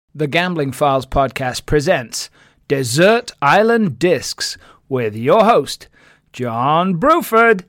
The Gambling Files podcast presents Desert Island Discs with your host, John Bruford.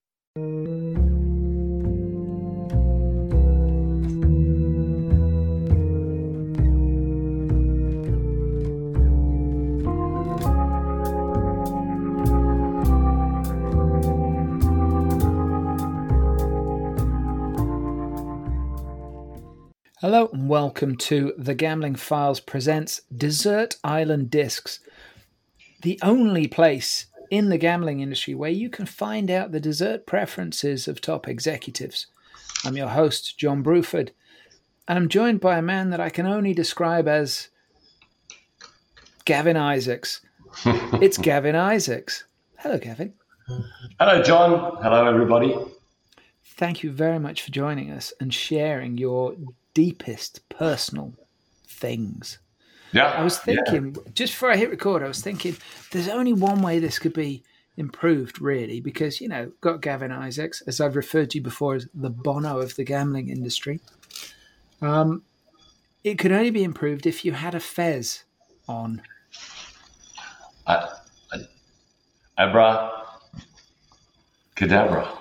Hello and welcome to The Gambling Files presents Desert Island Discs, the only place in the gambling industry where you can find out the dessert preferences of top executives. I'm your host, John Bruford, and I'm joined by a man that I can only describe as Gavin Isaacs. It's Gavin Isaacs. Hello, Gavin. Hello, John. Hello, everybody. Thank you very much for joining us and sharing your deepest personal things. Yeah. I was thinking, just before I hit record, I was thinking there's only one way this could be improved, really, because, you know, got Gavin Isaacs, as I've referred to you before as the Bono of the gambling industry. It could only be improved if you had a fez on. Abra Cadabra.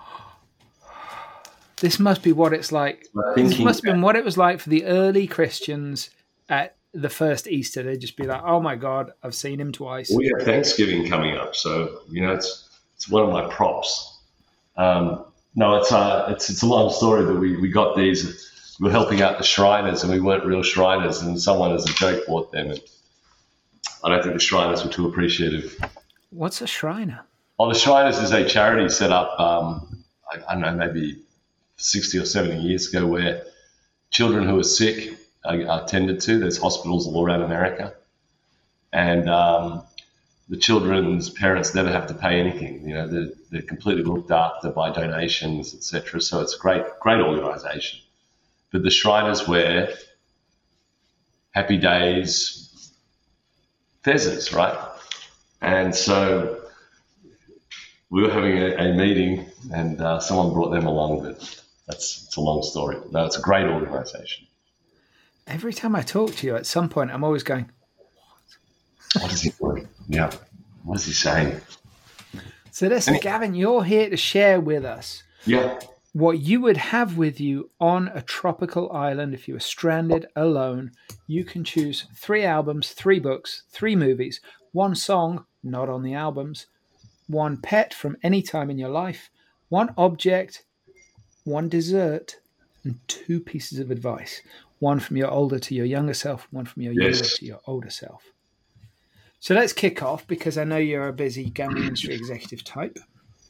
This must be what it's like. This must have been what it was like for the early Christians at the first Easter. They'd just be like, oh my God, I've seen him twice. We have Thanksgiving coming up, so, you know, it's one of my props. No, it's a long story, but we got these. We were helping out the Shriners, and we weren't real Shriners, and someone as a joke bought them. And I don't think the Shriners were too appreciative. What's a Shriner? Oh, the Shriners is a charity set up, I don't know, maybe 60 or 70 years ago, where children who are sick are tended to. There's hospitals all around America. And the children's parents never have to pay anything. You know, they're completely looked after by donations, etc. So it's a great organization. But the Shriners wear Happy Days fezzes, right? And so we were having a meeting, and someone brought them along, but it's a long story. No, it's a great organization. Every time I talk to you, at some point, I'm always going, What is he doing? Yeah. What is he saying? So listen, Gavin, you're here to share with us what you would have with you on a tropical island if you were stranded alone. You can choose 3 albums, 3 books, 3 movies, 1 song, not on the albums, 1 pet from any time in your life, 1 object, 1 dessert, and 2 pieces of advice. 1 from your older to your younger self, 1 from your younger to your older self. So let's kick off, because I know you're a busy gambling industry executive type.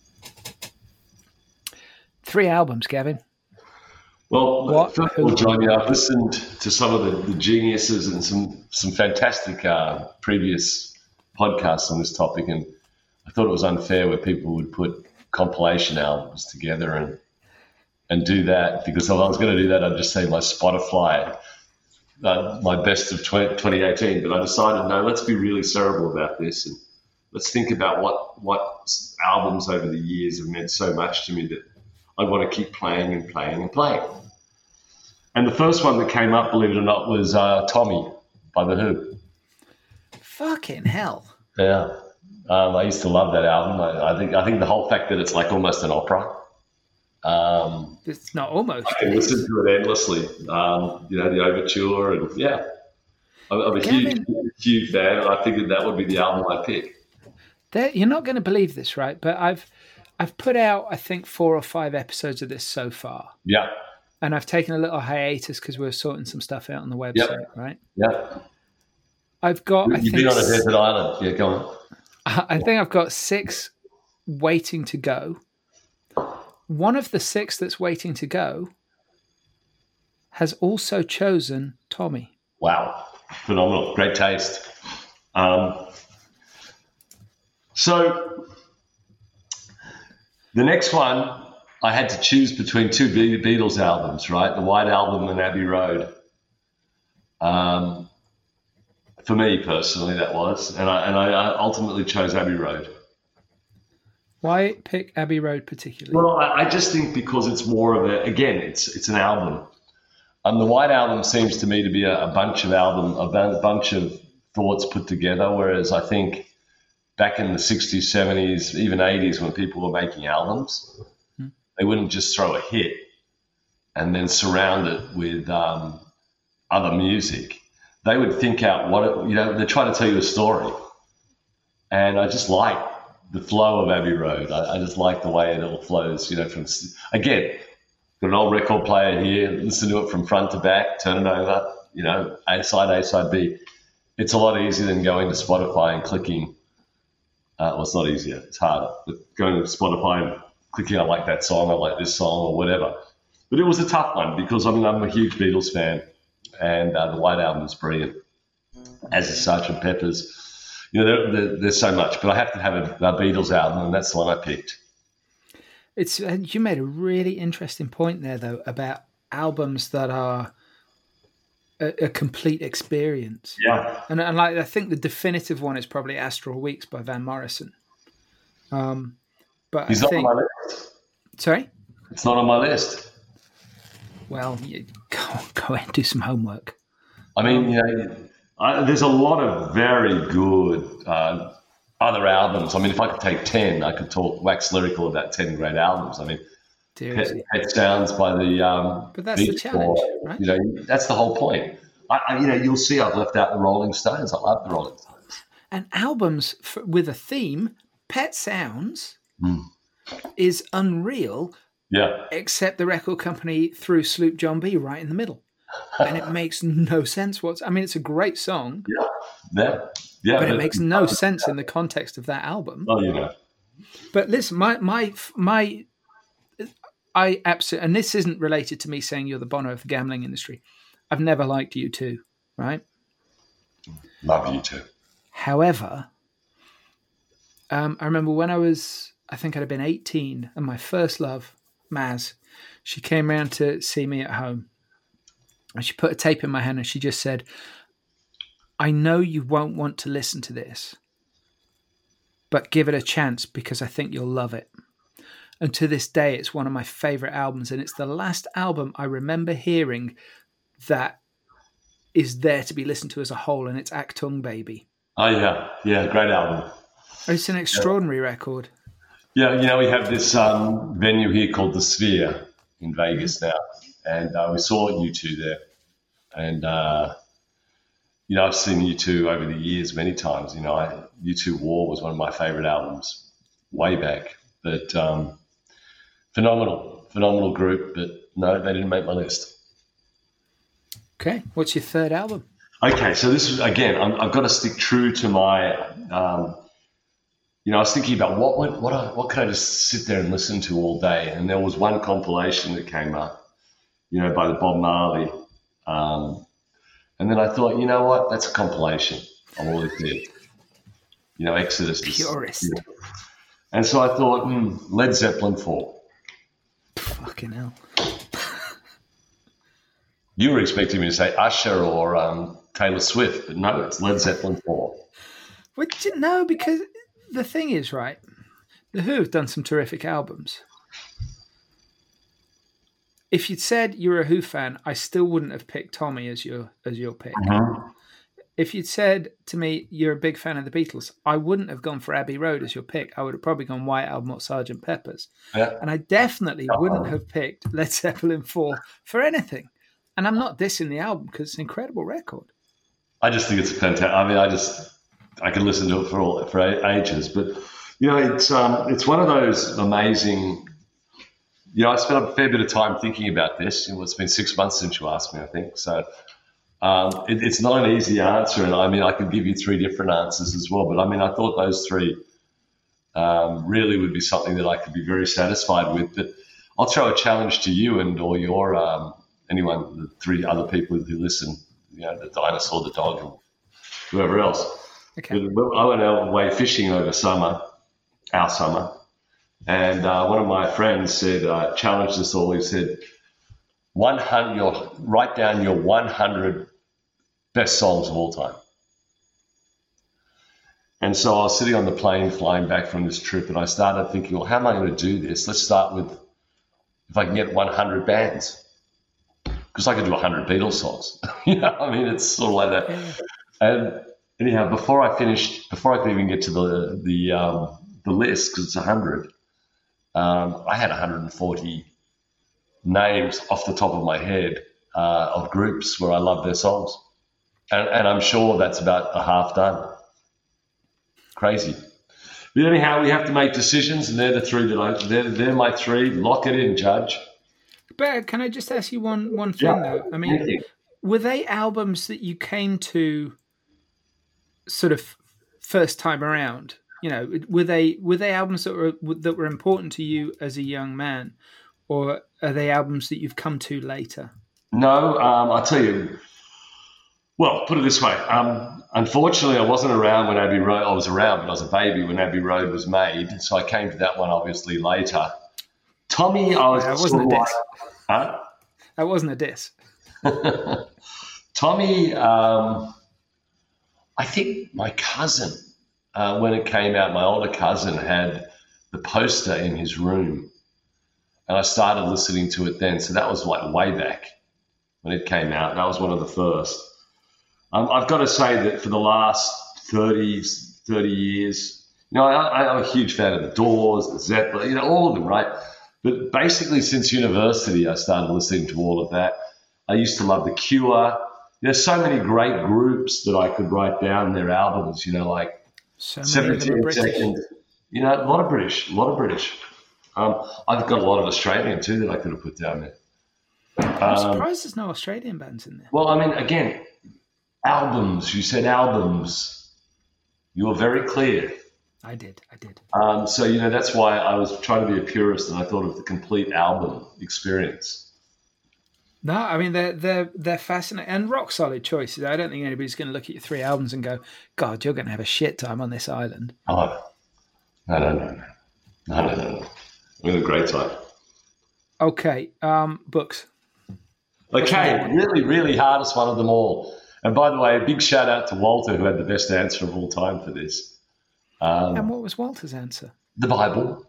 3 albums, Gavin. Well, first of all, John, I've listened to some of the geniuses and some fantastic previous podcasts on this topic, and I thought it was unfair where people would put compilation albums together and do that, because if I was going to do that, I'd just say my Spotify, my best of 2018. But I decided, no, let's be really cerebral about this, and let's think about what albums over the years have meant so much to me that I want to keep playing and playing and playing. And the first one that came up, believe it or not, was Tommy by The Who. Fucking hell. Yeah. I used to love that album. I think the whole fact that it's like almost an opera. It's not almost. I can listen to it endlessly. You know, the overture, and I'm a huge fan. And I figured that would be the album I pick. You're not going to believe this, right? But I've put out, I think, 4 or 5 episodes of this so far. Yeah. And I've taken a little hiatus because we're sorting some stuff out on the website, right? Yeah. I've got. You've been on a desert island. Yeah, go on. I think I've got 6 waiting to go. One of the 6 that's waiting to go has also chosen Tommy. Wow. Phenomenal. Great taste. So the next one, I had to choose between 2 Beatles albums, right? The White Album and Abbey Road. For me personally, that was. And I ultimately chose Abbey Road. Why pick Abbey Road particularly? Well, I just think because it's more of it's an album. The White Album seems to me to be a bunch of thoughts put together, whereas I think back in the 60s, 70s, even 80s, when people were making albums, they wouldn't just throw a hit and then surround it with other music. They would think out they're trying to tell you a story. And I just like the flow of Abbey Road. I just like the way it all flows, again, got an old record player here, listen to it from front to back, turn it over, A side B. It's a lot easier than going to Spotify and clicking. Well, it's not easier, it's harder. But going to Spotify and clicking, I like that song, I like this song, or whatever. But it was a tough one because, I'm a huge Beatles fan, and the White Album is brilliant, as is Sgt. Pepper's. There's so much, but I have to have a Beatles album, and that's the one I picked. You made a really interesting point there, though, about albums that are a complete experience. Yeah. And I think the definitive one is probably Astral Weeks by Van Morrison. But he's not on my list. Sorry? It's not on my list. Well, go and do some homework. There's a lot of very good other albums. If I could take 10, I could wax lyrical about 10 great albums. Pet Sounds by the but that's the challenge, right? That's the whole point. You'll see I've left out the Rolling Stones. I love the Rolling Stones. And albums with a theme, Pet Sounds is unreal. Yeah. Except the record company threw Sloop John B right in the middle. And it makes no sense. It's a great song. Yeah. But it makes no sense in the context of that album. Well, But listen, I absolutely, and this isn't related to me saying you're the Bono of the gambling industry. I've never liked U2, right? Love U2. However, I remember when I think I'd have been 18, and my first love, Maz, she came round to see me at home. And she put a tape in my hand and she just said, I know you won't want to listen to this, but give it a chance because I think you'll love it. And to this day, it's one of my favorite albums. And it's the last album I remember hearing that is there to be listened to as a whole. And it's Achtung Baby. Oh, yeah. Yeah, great album. It's an extraordinary record. Yeah, we have this venue here called The Sphere in Vegas now. And we saw U2 there. And, I've seen U2 over the years many times. U2 War was one of my favorite albums way back. But phenomenal group. But no, they didn't make my list. Okay. What's your third album? Okay, so this is, again, I've got to stick true to my, I was thinking about what could I just sit there and listen to all day? And there was one compilation that came up, by the Bob Marley. And then I thought, you know what? That's a compilation of all it did. Exodus. Purist. And so I thought, Led Zeppelin 4. Fucking hell. You were expecting me to say Usher or Taylor Swift, but no, it's Led Zeppelin 4. No, because the thing is, right, The Who have done some terrific albums. If you'd said you were a Who fan, I still wouldn't have picked Tommy as your pick. Uh-huh. If you'd said to me you're a big fan of the Beatles, I wouldn't have gone for Abbey Road as your pick. I would have probably gone White Album or Sgt. Pepper's. Yeah. And I definitely wouldn't have picked Led Zeppelin 4 for anything. And I'm not dissing the album because it's an incredible record. I just think it's fantastic. I could listen to it for ages. But, it's one of those amazing... I spent a fair bit of time thinking about this. It's been 6 months since you asked me, I think. So it's not an easy answer. And I could give you three different answers as well. But I thought those three really would be something that I could be very satisfied with. But I'll throw a challenge to you or your anyone, the three other people who listen, the dinosaur, the dog, and whoever else. Okay. But I went away fishing over our summer. And one of my friends said, challenged us all. He said, 100. Write down your 100 best songs of all time. And so I was sitting on the plane flying back from this trip, and I started thinking, well, how am I going to do this? Let's start with if I can get 100 bands, because I could do 100 Beatles songs. I mean, it's sort of like that. Yeah. And anyhow, before I could even get to the list, because it's 100, I had 140 names off the top of my head of groups where I love their songs. And I'm sure that's about a half done. Crazy. But anyhow, we have to make decisions, and they're the three they're my three. Lock it in, Judge. But can I just ask you one thing, though? I mean, were they albums that you came to sort of first time around? Were they albums that were important to you as a young man, or are they albums that you've come to later? No, I'll tell you. Well, put it this way. Unfortunately, I wasn't around when Abbey Road. I was around, but I was a baby when Abbey Road was made, so I came to that one obviously later. Tommy, I was. That wasn't a diss. Huh? That wasn't a diss. Tommy, I think my cousin, when it came out, my older cousin had the poster in his room, and I started listening to it then. So that was like way back when it came out. That was one of the first. I've got to say that for the last 30 years, I'm a huge fan of the Doors, the Zeppelin, all of them, right? But basically since university, I started listening to all of that. I used to love The Cure. There's so many great groups that I could write down their albums, like so 17 Seconds. A lot of British. I've got a lot of Australian too that I could have put down there. I'm surprised there's no Australian bands in there. Well, I mean, again, albums. You said albums. You were very clear. I did. So, that's why I was trying to be a purist, and I thought of the complete album experience. No, I mean, they're fascinating and rock solid choices. I don't think anybody's going to look at your 3 albums and go, God, you're going to have a shit time on this island. Oh, no. We had a great time. Okay, books. Okay, really, really hardest one of them all. And by the way, a big shout out to Walter, who had the best answer of all time for this. And what was Walter's answer? The Bible.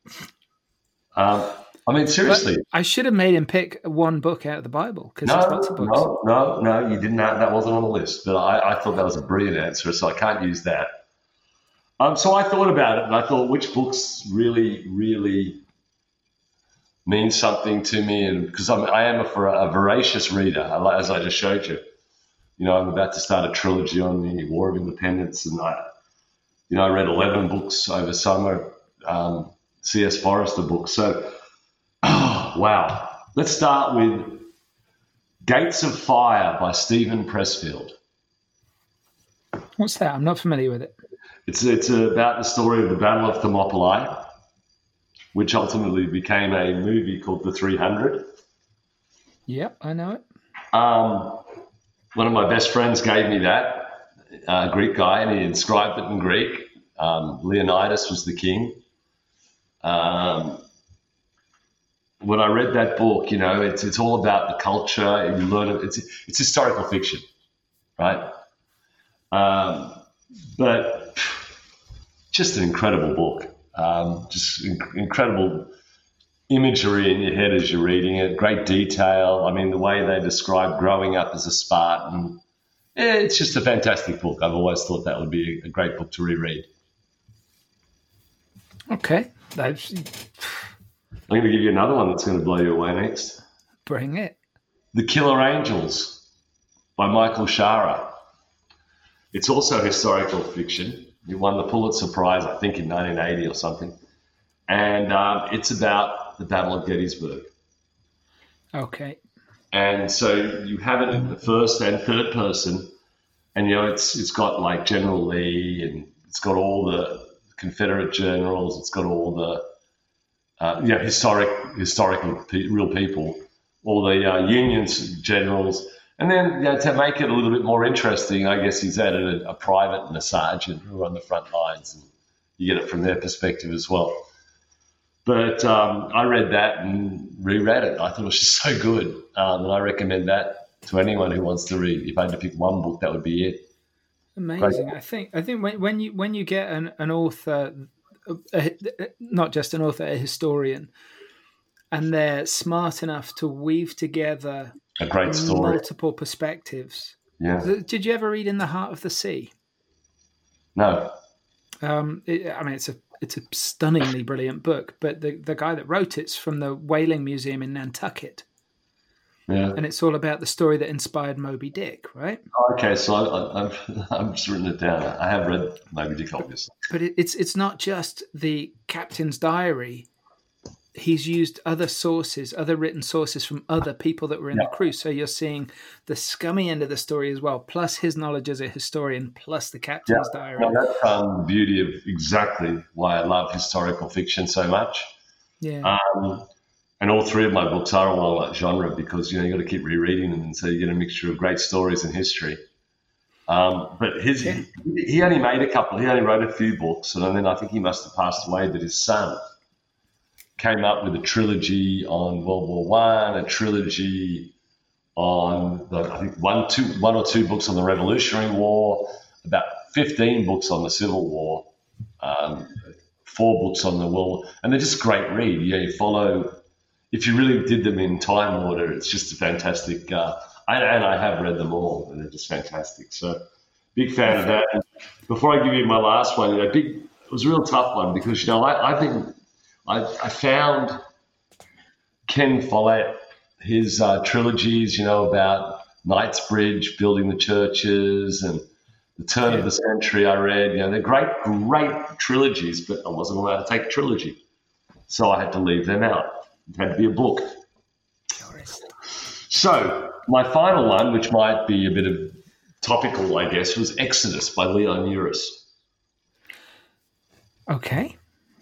I mean, seriously. But I should have made him pick one book out of the Bible, because there's lots of books. No, you didn't. That wasn't on the list. But I thought that was a brilliant answer, so I can't use that. So I thought about it, and I thought which books really, really mean something to me, and because I am a voracious reader, as I just showed you. I'm about to start a trilogy on the War of Independence, and I read 11 books over summer, C.S. Forester books. So, wow. Let's start with Gates of Fire by Stephen Pressfield. What's that? I'm not familiar with it. It's about the story of the Battle of Thermopylae, which ultimately became a movie called The 300. Yep, I know it. One of my best friends gave me that, Greek guy, and he inscribed it in Greek. Leonidas was the king. When I read that book, it's all about the culture. You learn it. It's historical fiction, right? But just an incredible book. Just incredible imagery in your head as you're reading it. Great detail. I mean, the way they describe growing up as a Spartan. Yeah, it's just a fantastic book. I've always thought that would be a great book to reread. Okay. I'm going to give you another one that's going to blow you away next. Bring it. The Killer Angels by Michael Shara. It's also historical fiction. It won the Pulitzer Prize, I think, in 1980 or something. And it's about the Battle of Gettysburg. Okay. And so you have it in the first and third person, and it's got like General Lee, and it's got all the Confederate generals, it's got all the historical real people, all the Union generals, and then to make it a little bit more interesting, I guess he's added a private and a sergeant who are on the front lines, and you get it from their perspective as well. But I read that and reread it. I thought it was just so good. And I recommend that to anyone who wants to read. If I had to pick one book, that would be it. Amazing. Great. I think when you get an author, not just an author, a historian, and they're smart enough to weave together A great story. Multiple perspectives. Yeah. Did you ever read In the Heart of the Sea? No. It's a stunningly brilliant book, but the guy that wrote it's from the Whaling Museum in Nantucket. Yeah. And it's all about the story that inspired Moby Dick, right? Okay, so I've just written it down. I have read Moby Dick, obviously. But it's not just the captain's diary. He's used other sources, other written sources from other people that were in the crew. So you're seeing the scummy end of the story as well, plus his knowledge as a historian, plus the captain's diary. Well, that's the beauty of exactly why I love historical fiction so much. Yeah. And all three of my books are along that genre because, you got to keep rereading them. And so you get a mixture of great stories and history. But he only made a couple. He only wrote a few books. And then I think he must have passed away, but his son came up with a trilogy on World War One, a trilogy on I think one or two books on the Revolutionary War, about 15 books on the Civil War, 4 books on the World War, and they're just a great read. You follow, if you really did them in time order, it's just a fantastic. And I have read them all, and they're just fantastic. So, big fan of that. And before I give you my last one, it was a real tough one because I think. I found Ken Follett, his trilogies, about Knightsbridge, building the churches, and the turn of the century I read. They're great trilogies, but I wasn't allowed to take a trilogy. So I had to leave them out. It had to be a book. So my final one, which might be a bit of topical, I guess, was Exodus by Leon Uris. Okay.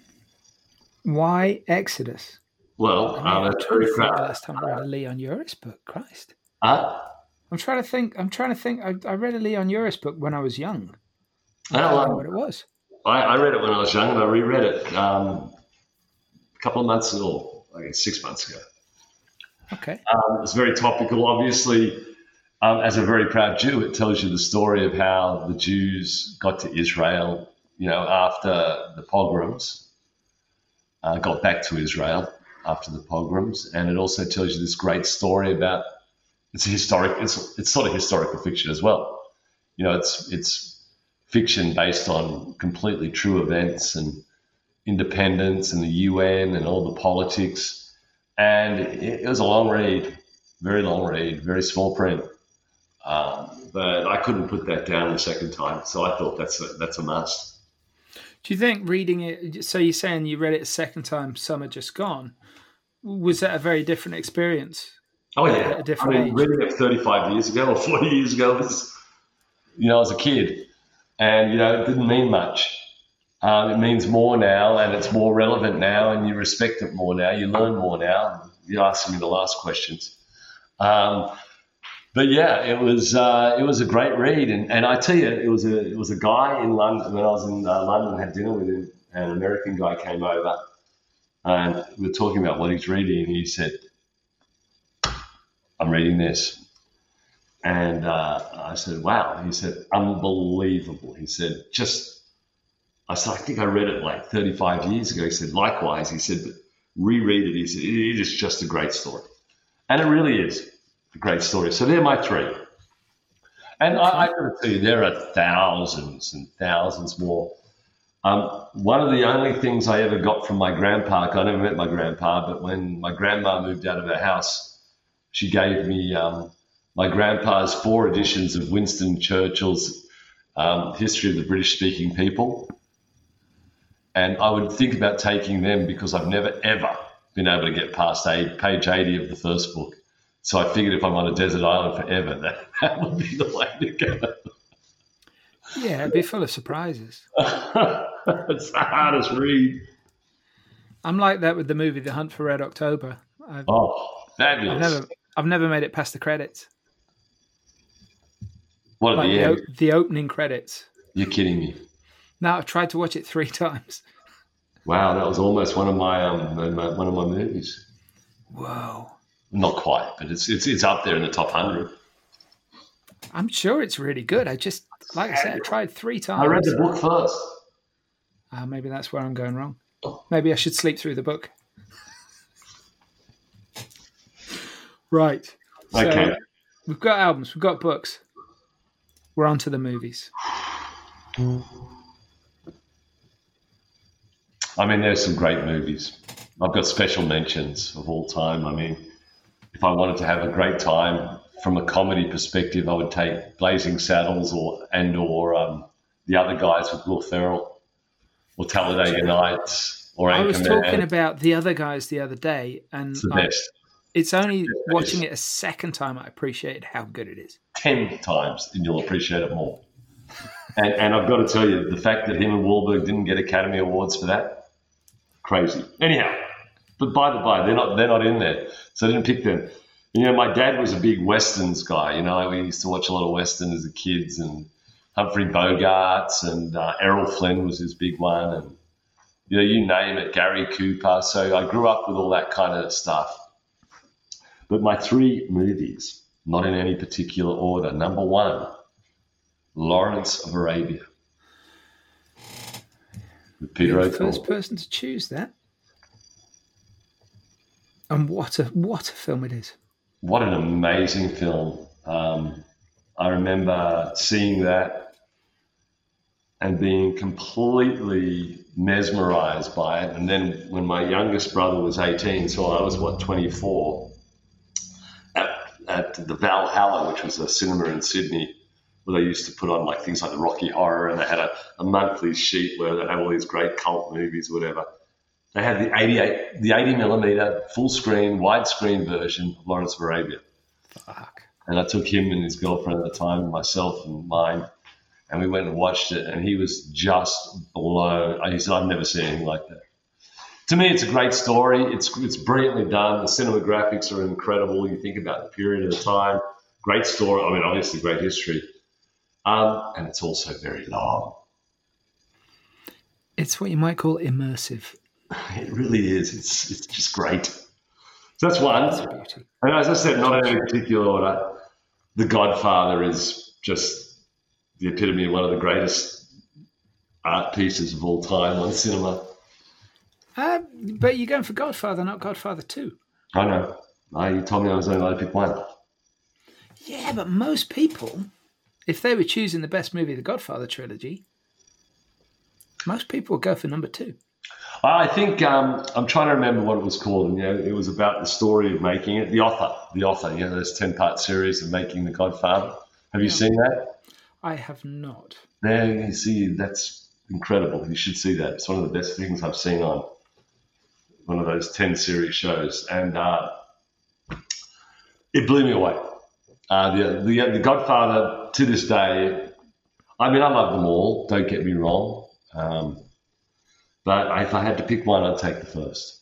Why Exodus? Well, that's very proud. The last time I read a Leon Uris book, Christ. I'm trying to think. I read a Leon Uris book when I was young. I don't know what it was. I read it when I was young, and I reread it a couple of months ago, I guess 6 months ago. Okay. It's very topical. Obviously, as a very proud Jew, it tells you the story of how the Jews got to Israel, after the pogroms. Got back to Israel after the pogroms, and it also tells you this great story about it's sort of historical fiction as well. It's fiction based on completely true events and independence and the UN and all the politics, and it was a long read, very long read, very small print, but I couldn't put that down the second time, so I thought that's a must. Do you think reading it, so you're saying you read it a second time, Summer Just Gone, was that a very different experience? Oh, yeah. At a different age? Reading it 35 years ago or 40 years ago was, I was a kid and, it didn't mean much. It means more now and it's more relevant now and you respect it more now. You learn more now. You ask me the last questions. But yeah, it was a great read, and I tell you, it was a guy in London when I was in London, had dinner with him, and an American guy came over, and we were talking about what he's reading, and he said, "I'm reading this," and I said, "Wow," he said, "Unbelievable," he said, I think I read it like 35 years ago. He said, "Likewise," he said, "but reread it," he said, "It is just a great story," and it really is. A great story. So they're my 3. And I got to tell you, there are thousands and thousands more. One of the only things I ever got from my grandpa, I never met my grandpa, but when my grandma moved out of her house, she gave me my grandpa's 4 editions of Winston Churchill's History of the British-Speaking People. And I would think about taking them because I've never, ever been able to get past page 80 of the first book. So I figured if I'm on a desert island forever, that would be the way to go. Yeah, it'd be full of surprises. It's the hardest read. I'm like that with the movie The Hunt for Red October. Fabulous. I've never made it past the credits. What at the end? The opening credits. You're kidding me. No, I've tried to watch it 3 times. Wow, that was almost one of my movies. Whoa. Not quite, but it's up there in the top 100. I'm sure it's really good. I just, like I said, I tried 3 times. I read the book first. Maybe that's where I'm going wrong. Maybe I should sleep through the book. Right. Okay. We've got albums. We've got books. We're on to the movies. I mean, there's some great movies. I've got special mentions of all time. I mean, if I wanted to have a great time from a comedy perspective, I would take Blazing Saddles or The Other Guys with Will Ferrell, or Talladega Nights, or Anchorman. I was talking about The Other Guys the other day, and it's the best. It's only watching it a second time I appreciated how good it is. 10 times, and you'll appreciate it more. And I've got to tell you, the fact that him and Wahlberg didn't get Academy Awards for that, crazy. Anyhow, but by the by, they're not in there, so I didn't pick them. You know, my dad was a big Westerns guy. You know, we used to watch a lot of Westerns as kids, and Humphrey Bogarts and Errol Flynn was his big one, and you name it, Gary Cooper. So I grew up with all that kind of stuff. But my 3 movies, not in any particular order. Number 1, Lawrence of Arabia. With Peter O'Toole. First person to choose that. And what a film it is. What an amazing film. I remember seeing that and being completely mesmerized by it. And then when my youngest brother was 18, so I was, 24, at the Valhalla, which was a cinema in Sydney, where they used to put on like things like the Rocky Horror, and they had a monthly sheet where they had all these great cult movies, whatever. They had the 80 millimeter full screen, widescreen version of Lawrence of Arabia. Fuck. And I took him and his girlfriend at the time, myself and mine, and we went and watched it, and he was just blown. He said, I've never seen anything like that. To me, it's a great story. It's brilliantly done. The cinematographics are incredible. You think about the period of the time. Great story. I mean, obviously, great history. And it's also very long. It's what you might call immersive. It really is. It's just great. So that's one. That's beauty. And as I said, not in any particular order, The Godfather is just the epitome of one of the greatest art pieces of all time on cinema. But you're going for Godfather, not Godfather 2. I know. You told me I was only allowed to pick one. Yeah, but most people, if they were choosing the best movie of the Godfather trilogy, most people would go for number 2. I think I'm trying to remember what it was called. And, it was about the story of making it. The Author. This 10-part series of making The Godfather. Have you seen that? I have not. There you see, that's incredible. You should see that. It's one of the best things I've seen on one of those 10 series shows, and it blew me away. The Godfather, to this day, I mean, I love them all, don't get me wrong, but if I had to pick one, I'd take the first.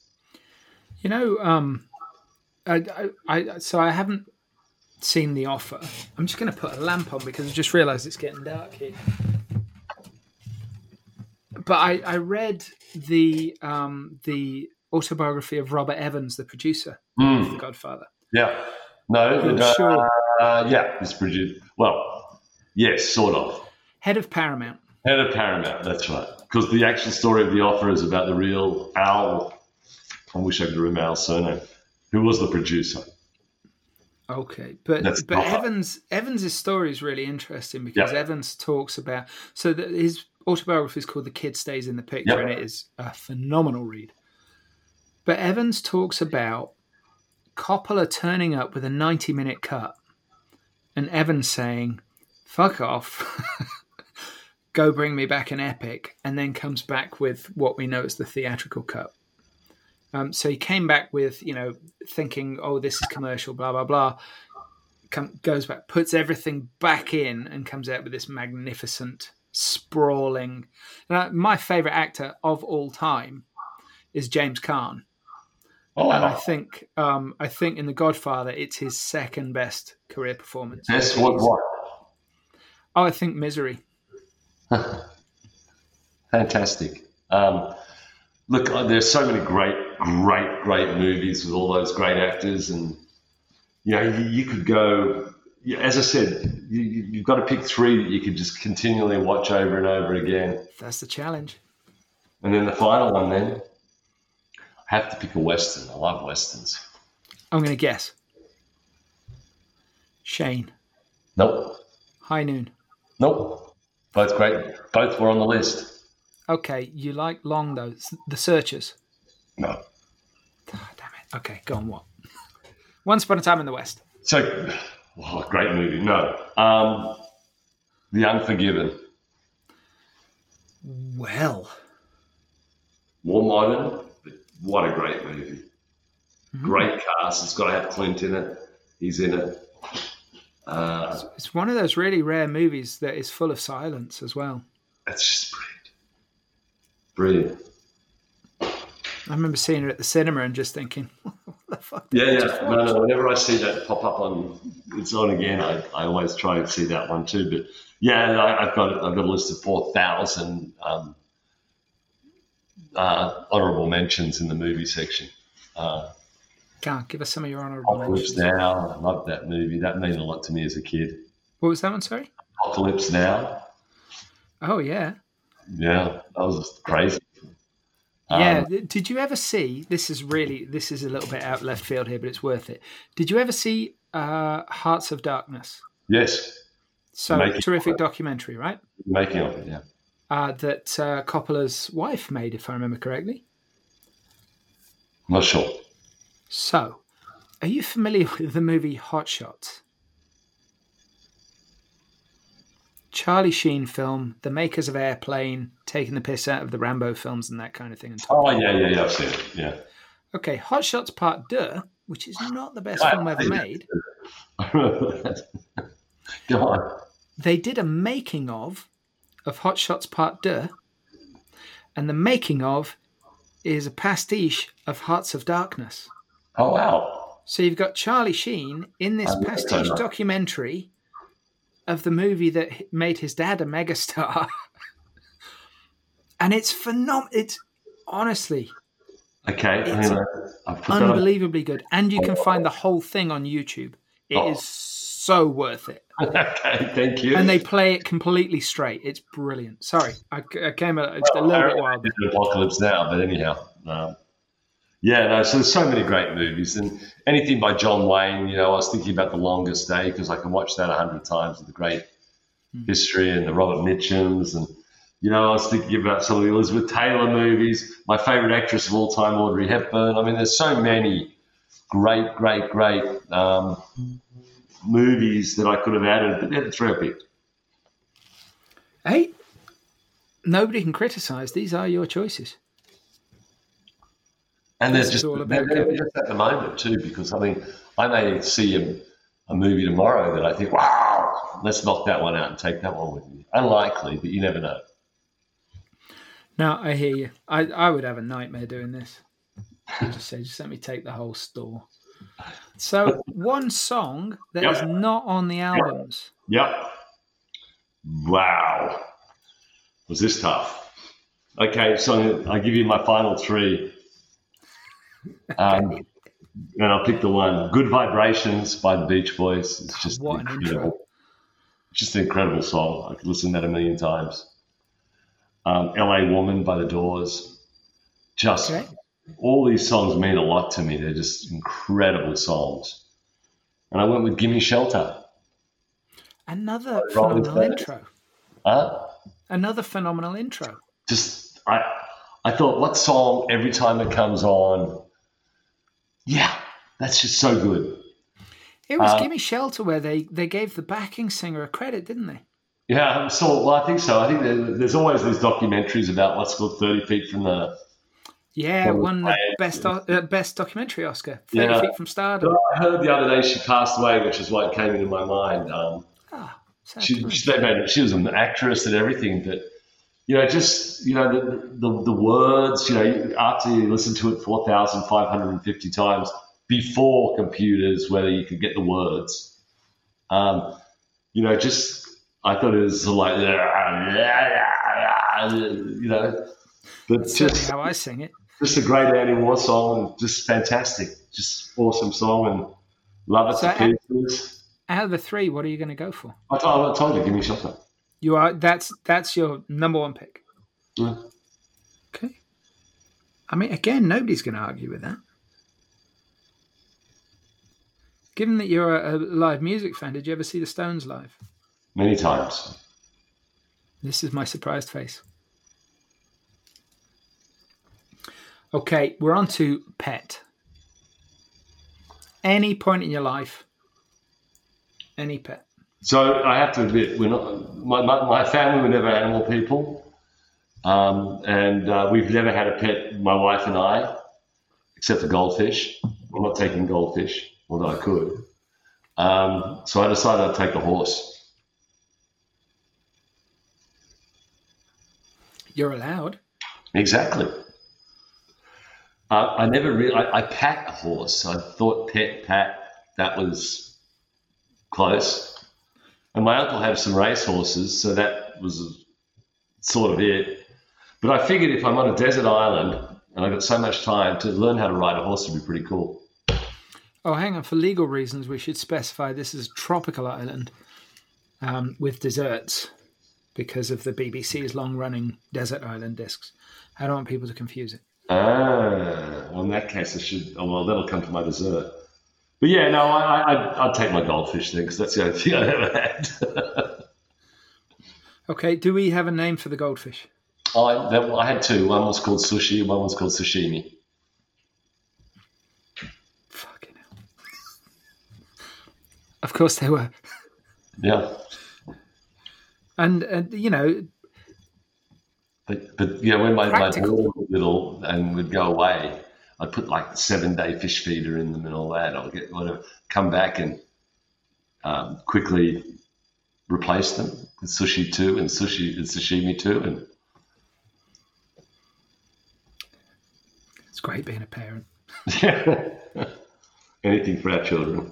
So I haven't seen The Offer. I'm just going to put a lamp on because I just realised it's getting dark here. But I read the autobiography of Robert Evans, the producer of The Godfather. Yeah. No. Sure. It's produced. Well, yes, sort of. Head of Paramount. That's right. Because the actual story of The Offer is about the real Al. I wish I could remember Al's surname. Who was the producer? Okay, but Evans' story is really interesting because Evans talks about his autobiography is called The Kid Stays in the Picture, and it is a phenomenal read. But Evans talks about Coppola turning up with a 90-minute cut and Evans saying, "Fuck off, go bring me back an epic," and then comes back with what we know as the theatrical cut. So he came back with, thinking, oh, this is commercial, blah, blah, blah. Goes back, puts everything back in and comes out with this magnificent, sprawling... my favourite actor of all time is James Caan. Oh. And I think in The Godfather, it's his second best career performance. Yes, what? Oh, I think Misery. Fantastic. Look, there's so many great movies with all those great actors, and you could go. As I said, you've got to pick 3 that you could just continually watch over and over again. That's the challenge. And then the final one, then I have to pick a Western. I love Westerns. I'm going to guess. Shane. Nope. High Noon. Nope. Both great. Both were on the list. Okay, you like Long though. The Searchers. No. Oh, damn it. Okay, go on. What? Once Upon a Time in the West. So, great movie. No. The Unforgiven. Well. More modern, but what a great movie. Mm-hmm. Great cast. It's got to have Clint in it. He's in it. It's one of those really rare movies that is full of silence as well. It's just brilliant. I remember seeing it at the cinema and just thinking, what the fuck? Yeah. No. Whenever I see that pop up on, it's on again, I always try and see that one too. But yeah, I've got a list of 4,000 honourable mentions in the movie section. Give us some of your honourable mentions. Apocalypse Now. I love that movie. That meant a lot to me as a kid. What was that one, sorry? Apocalypse Now. Oh, yeah. Yeah, that was just crazy. Yeah. Did you ever see, this is a little bit out left field here, but it's worth it. Did you ever see Hearts of Darkness? Yes. So, terrific documentary, right? Making of it, yeah. That Coppola's wife made, if I remember correctly. I'm not sure. So, are you familiar with the movie Hot Shots? Charlie Sheen film, the makers of Airplane, taking the piss out of the Rambo films and that kind of thing. Yeah, I've seen it, yeah. Okay, Hot Shots Part 2, which is not the best film ever made. Go on. They did a making of Hot Shots Part 2, and the making of is a pastiche of Hearts of Darkness. Oh, wow. So you've got Charlie Sheen in this pastiche documentary of the movie that made his dad a megastar. And it's phenomenal. It's honestly... Okay. It's unbelievably good. And you can find the whole thing on YouTube. It is so worth it. Okay, thank you. And they play it completely straight. It's brilliant. Sorry, I came a little bit wild. Apocalypse Now, but anyhow. So there's so many great movies. And anything by John Wayne, I was thinking about The Longest Day because I can watch that 100 times with the great history and the Robert Mitchums. And, I was thinking about some of the Elizabeth Taylor movies. My favorite actress of all time, Audrey Hepburn. I mean, there's so many great movies that I could have added, but they're the three I picked. Hey, nobody can criticize. These are your choices. And they're just at the moment too, because I may see a movie tomorrow that I think, wow, let's knock that one out and take that one with me. Unlikely, but you never know. No, I hear you. I would have a nightmare doing this. Just let me take the whole store. So, one song that is not on the albums. Yep. Wow. Was this tough? Okay, so I'll give you my final three. And I'll pick the one. Good Vibrations by the Beach Boys. It's just incredible. It's just an incredible song. I could listen to that a million times. LA Woman by the Doors. All these songs mean a lot to me. They're just incredible songs. And I went with Gimme Shelter. Another phenomenal intro. Another phenomenal intro. Just, I thought, what song every time it comes on? Yeah, that's just so good. It was Gimme Shelter where they gave the backing singer a credit, didn't they? Yeah, I think so. I think there's always these documentaries about what's called 30 Feet from the... Yeah, won the best documentary Oscar, 30 Feet from Stardom. I heard the other day she passed away, which is why it came into my mind. She was an actress and everything, but the words, after you listen to it 4,550 times before computers, whether you could get the words, I thought it was like, but that's just how I sing it. Just a great Andy Moore song, just fantastic, just awesome song, and love it to pieces. Out of the three, what are you going to go for? I told you, Gimme Shelter. You are. That's your number one pick. Yeah. Okay. I mean, again, nobody's going to argue with that. Given that you're a live music fan, did you ever see the Stones live? Many times. This is my surprised face. Okay, we're on to pet. Any point in your life, any pet. So I have to admit, we're not. My family were never animal people, and we've never had a pet. My wife and I, except for goldfish. I'm not taking goldfish, although I could. So I decided I'd take a horse. You're allowed. Exactly. I never really. I pat a horse. I thought pat. That was close. And my uncle had some race horses, so that was sort of it. But I figured if I'm on a desert island and I've got so much time, to learn how to ride a horse would be pretty cool. Oh, hang on. For legal reasons, we should specify this is a tropical island with deserts because of the BBC's long-running desert island discs. I don't want people to confuse it. Well, in that case, I should. Oh, well, that'll come to my dessert. But yeah, no, I'd take my goldfish then because that's the only thing I've ever had. Okay, do we have a name for the goldfish? I had two. One was called sushi, one was called sashimi. Fucking hell. Of course they were. Yeah. And you know... But yeah, when my daughter was little and would go away, I'd put like the 7-day fish feeder in them and all that. I'll get whatever, come back and quickly replace them with sushi too, and sashimi too. And it's great being a parent. Anything for our children.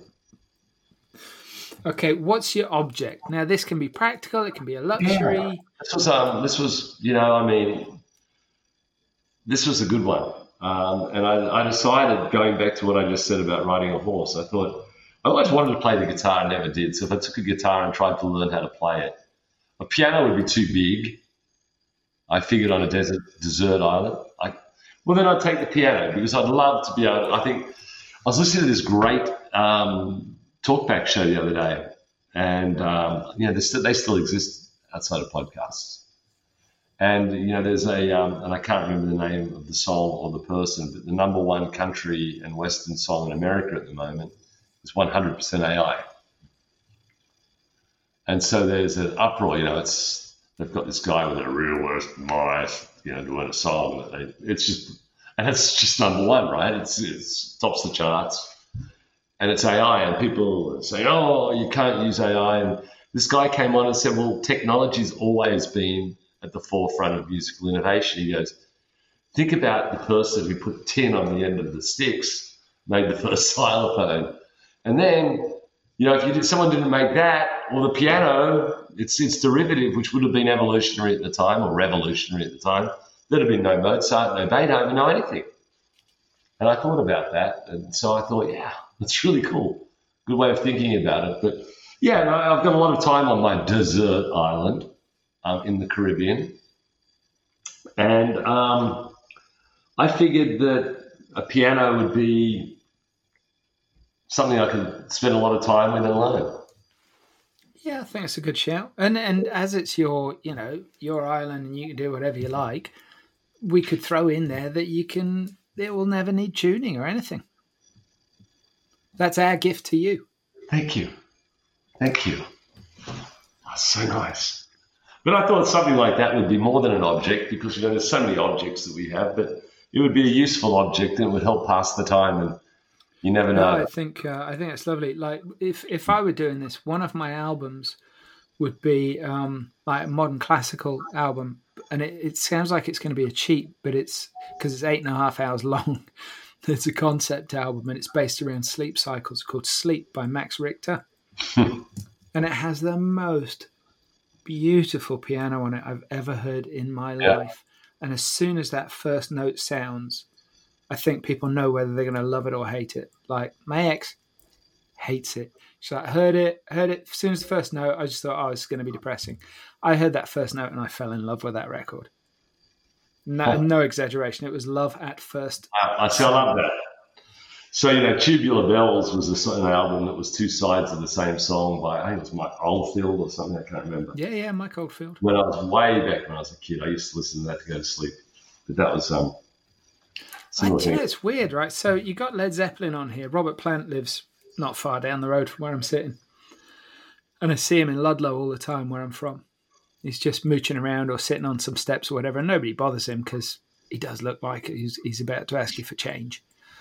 Okay, what's your object? Now, this can be practical. It can be a luxury. Yeah. This was, you know, I mean, this was a good one. And I decided, going back to what I just said about riding a horse, I thought I always wanted to play the guitar, I never did. So if I took a guitar and tried to learn how to play it, a piano would be too big. I figured on a desert island. Well, then I'd take the piano because I'd love to be able to, I think, I was listening to this great talkback show the other day, and you know, they still exist outside of podcasts. And you know, there's and I can't remember the name of the song or the person, but the number one country and Western song in America at the moment is 100% AI. And so there's an uproar. You know, they've got this guy with a real worst voice, you know, doing a song that it's just number one, right? It's tops the charts. And it's AI, and people say, oh, you can't use AI. And this guy came on and said, well, technology's always been at the forefront of musical innovation. He goes, think about the person who put tin on the end of the sticks, made the first xylophone. And then, you know, if someone didn't make that, or the piano, its derivative, which would have been evolutionary at the time, or revolutionary at the time, there'd have been no Mozart, no Beethoven, no anything. And I thought about that, and so I thought, yeah, that's really cool. Good way of thinking about it. But yeah, I've got a lot of time on my desert island in the Caribbean. And I figured that a piano would be something I could spend a lot of time with and learn. Yeah, I think it's a good shout. And as it's your island and you can do whatever you like, we could throw in there that it will never need tuning or anything. That's our gift to you. Thank you. That's so nice. But I thought something like that would be more than an object because, you know, there's so many objects that we have, but it would be a useful object and it would help pass the time, and you never know. No, I think it's lovely. Like if I were doing this, one of my albums would be like a modern classical album, and it sounds like it's going to be a cheat, but it's because it's 8.5 hours long. It's a concept album, and it's based around sleep cycles, called Sleep by Max Richter. And it has the most beautiful piano on it I've ever heard in my life. And as soon as that first note sounds, I think people know whether they're going to love it or hate it. Like, my ex hates it. She's like, heard it. As soon as the first note, I just thought, oh, it's going to be depressing. I heard that first note and I fell in love with that record. No exaggeration. It was love at first. I love that. So, Tubular Bells was an album that was two sides of the same song by, I think it was Mike Oldfield or something, I can't remember. Yeah, Mike Oldfield. When I was way back when I was a kid, I used to listen to that to go to sleep. But that was it's weird, right? So you got Led Zeppelin on here. Robert Plant lives not far down the road from where I'm sitting. And I see him in Ludlow all the time where I'm from. He's just mooching around or sitting on some steps or whatever, and nobody bothers him because he does look like he's about to ask you for change.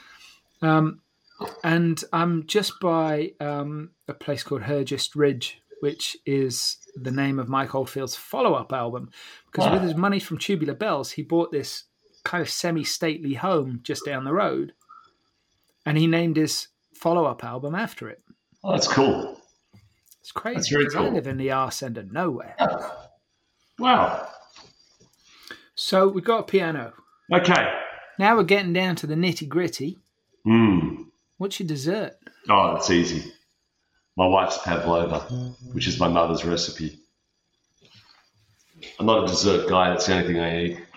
And I'm just by a place called Hergest Ridge, which is the name of Mike Oldfield's follow-up album. Because with his money from Tubular Bells, he bought this kind of semi-stately home just down the road, and he named his follow-up album after it. Oh, that's cool. It's crazy because cool. I live in the arse end of nowhere. Wow. So we've got a piano. Okay. Now we're getting down to the nitty-gritty. What's your dessert? Oh, it's easy. My wife's pavlova, which is my mother's recipe. I'm not a dessert guy. That's the only thing I eat.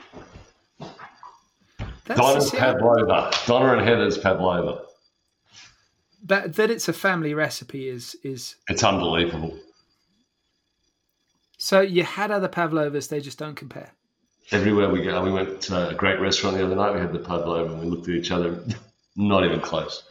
Donna's pavlova. Donna and Heather's pavlova. That it's a family recipe is it's unbelievable. So you had other pavlovas, they just don't compare. Everywhere we go, we went to a great restaurant the other night. We had the pavlova, and we looked at each other. Not even close.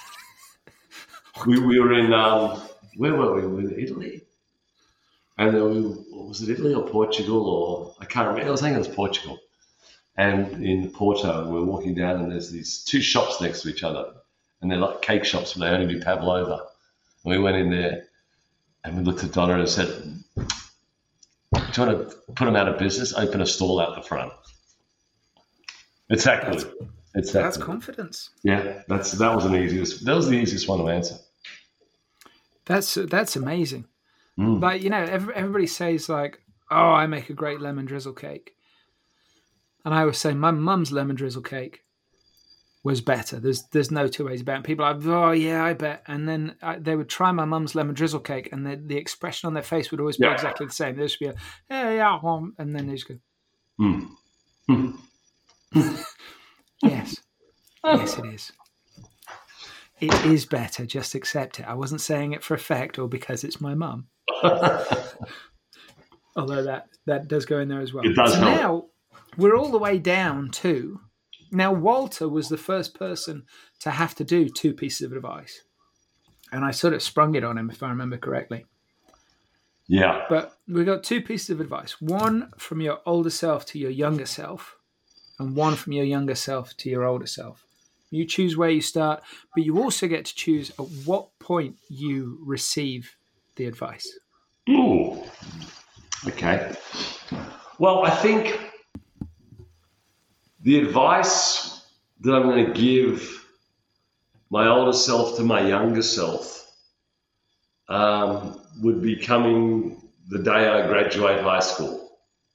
We were in where were we? We were in Italy, and then was it Italy or Portugal or I can't remember. I think it was Portugal. And in Porto, we were walking down, and there's these two shops next to each other. And they're like cake shops, but they only do pavlova. And we went in there and we looked at Donna and said, do you want to put them out of business? Open a stall out the front. It's that good. That's confidence. Yeah, that was the easiest one to answer. That's amazing. Like, everybody says like, oh, I make a great lemon drizzle cake. And I always say my mum's lemon drizzle cake was better. There's no two ways about it. People are like, oh yeah, I bet. And then they would try my mum's lemon drizzle cake, and the expression on their face would always be exactly the same. There'd just be and then they just go, yes, it is. It is better. Just accept it. I wasn't saying it for effect or because it's my mum. Although that does go in there as well. It does help. Now we're all the way down to. Now, Walter was the first person to have to do 2 pieces of advice. And I sort of sprung it on him, if I remember correctly. Yeah. But we got 2 pieces of advice. One from your older self to your younger self, and one from your younger self to your older self. You choose where you start, but you also get to choose at what point you receive the advice. Ooh. Okay. Well, I think the advice that I'm going to give my older self to my younger self would be coming the day I graduate high school,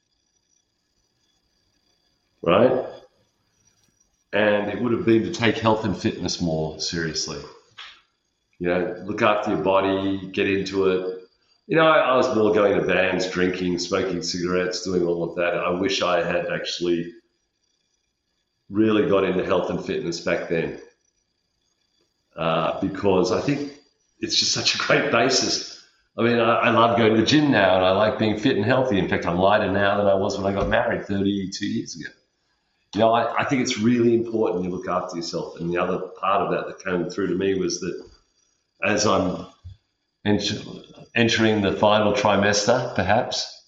right? And it would have been to take health and fitness more seriously. Look after your body, get into it. I was more going to bands, drinking, smoking cigarettes, doing all of that. I wish I had actually really got into health and fitness back then because I think it's just such a great basis. I mean, I love going to the gym now, and I like being fit and healthy. In fact, I'm lighter now than I was when I got married 32 years ago. I think it's really important you look after yourself. And the other part of that came through to me was that as I'm entering the final trimester, perhaps,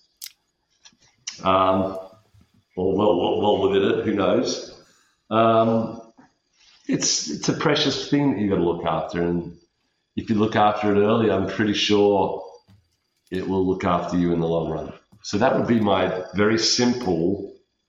or well within it, who knows? It's a precious thing that you've got to look after, and if you look after it early, I'm pretty sure it will look after you in the long run. So that would be my very simple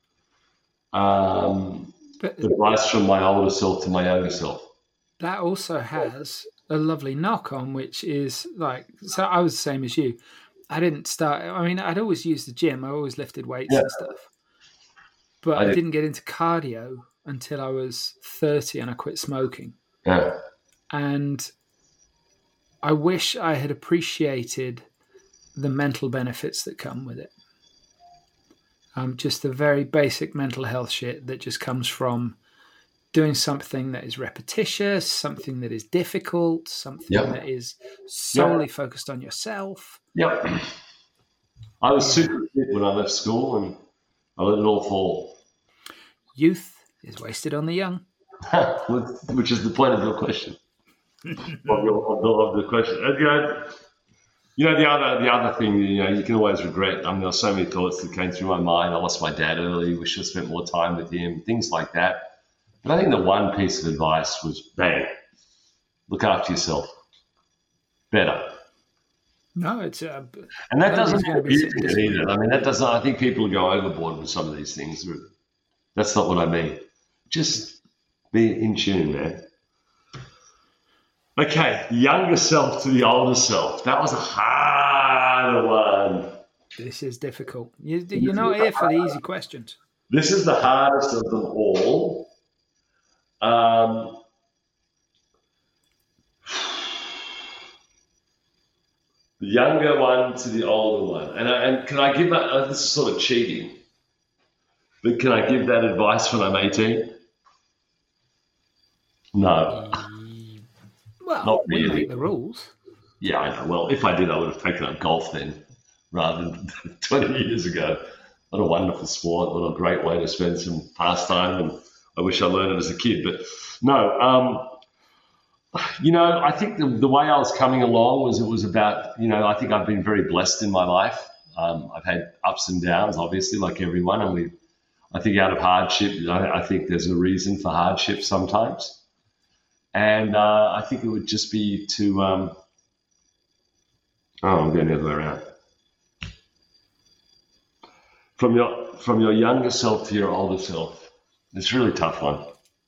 advice from my older self to my younger self. That also has a lovely knock on, which is like, so I was the same as you. I didn't start, I'd always used the gym. I always lifted weights and stuff. But I didn't get into cardio until I was 30 and I quit smoking. Yeah. And I wish I had appreciated the mental benefits that come with it. Just the very basic mental health shit that just comes from doing something that is repetitious, something that is difficult, something that is solely focused on yourself. Yep. I was super fit when I left school, and I let it all fall. Youth is wasted on the young. Which is the point of your question. of the question. And, the other thing, you can always regret. I mean, there were so many thoughts that came through my mind. I lost my dad early. We should have spent more time with him. Things like that. But I think the one piece of advice was, bang, look after yourself. Better. No, it's and that doesn't be either. I mean, that doesn't. I think people go overboard with some of these things. That's not what I mean. Just be in tune, man. Okay, younger self to the older self. That was a hard one. This is difficult. You're not here for the easy questions. This is the hardest of them all. The younger one to the older one. And can I give that, this is sort of cheating, but can I give that advice when I'm 18? No. Well, not really. We make the rules. Yeah, I know. Well, if I did, I would have taken up golf then rather than 20 years ago. What a wonderful sport. What a great way to spend some pastime. And I wish I learned it as a kid. But no, I think the way I was coming along was about, I think I've been very blessed in my life. I've had ups and downs, obviously, like everyone. And I think out of hardship, I think there's a reason for hardship sometimes. And I think it would just be to, I'm going the other way around. From your younger self to your older self, it's a really tough one.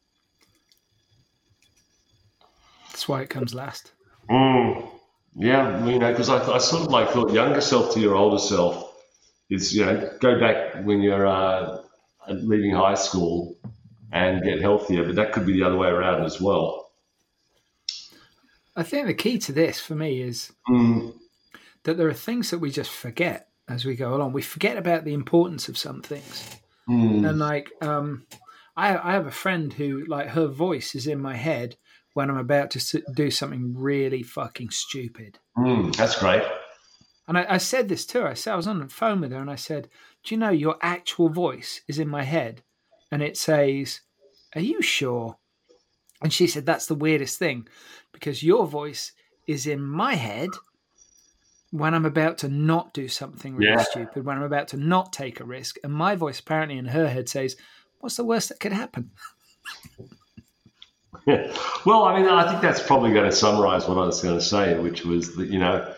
That's why it comes last. Yeah, because I sort of thought younger self to your older self is, go back when you're leaving high school and get healthier, but that could be the other way around as well. I think the key to this for me is that there are things that we just forget as we go along. We forget about the importance of some things. And I have a friend who, her voice is in my head when I'm about to do something really fucking stupid. That's great. And I said this to her. I was on the phone with her and I said, do you know your actual voice is in my head? And it says, are you sure? And she said, that's the weirdest thing, because your voice is in my head when I'm about to not do something really stupid, when I'm about to not take a risk. And my voice apparently in her head says, what's the worst that could happen? Yeah. Well, I think that's probably going to summarize what I was going to say, which was that,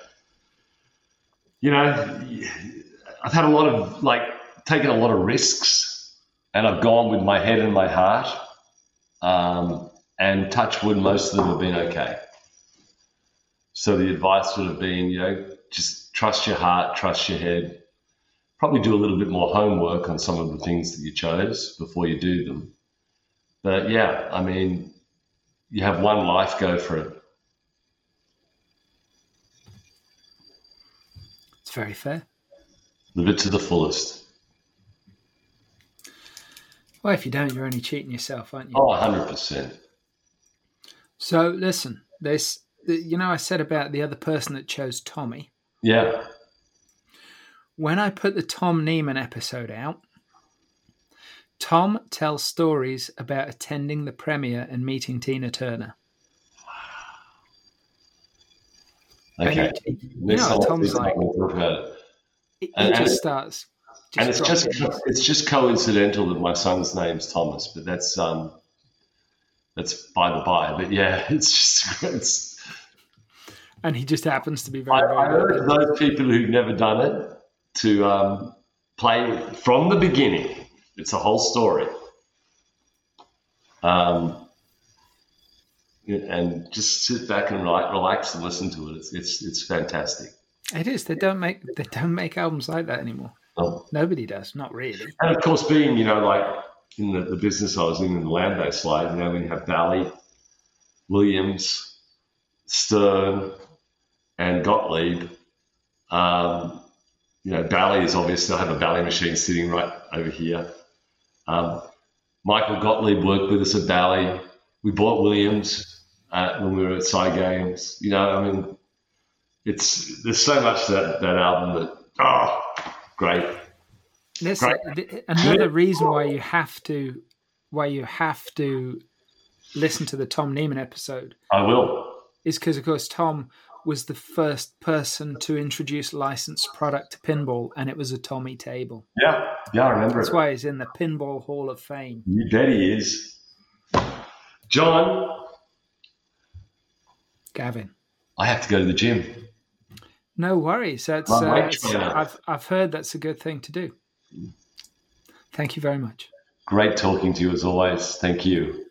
I've had a lot of, taken a lot of risks, and I've gone with my head and my heart. And touch wood, most of them have been okay. So the advice would have been, just trust your heart, trust your head. Probably do a little bit more homework on some of the things that you chose before you do them. But yeah, you have one life, go for it. It's very fair. Live it to the fullest. Well, if you don't, you're only cheating yourself, aren't you? Oh, 100%. So listen, I said about the other person that chose Tommy. Yeah. When I put the Tom Neiman episode out, Tom tells stories about attending the premiere and meeting Tina Turner. Okay. Tom's like, he just starts. And it's just coincidental that my son's name's Thomas, but that's by the by. But yeah, it's and he just happens to be very. I urge those people who've never done it to play from the beginning. It's a whole story, and just sit back and relax and listen to it. It's fantastic. It is. They don't make albums like that anymore. Oh. Nobody does, not really. And of course, being in the business I was in the land-based slide, we have Bally, Williams, Stern, and Gottlieb. Bally is obviously, I have a Bally machine sitting right over here. Michael Gottlieb worked with us at Bally. We bought Williams when we were at Sci Games. You know, I mean, there's so much that album that great. Another reason why you have to listen to the Tom Neiman episode. I will. Is because, of course, Tom was the first person to introduce licensed product to pinball, and it was a Tommy table. Yeah, I remember. That's why he's in the Pinball Hall of Fame. You bet he is. John. Gavin. I have to go to the gym. No worries. That's I've heard that's a good thing to do. Thank you very much. Great talking to you as always. Thank you.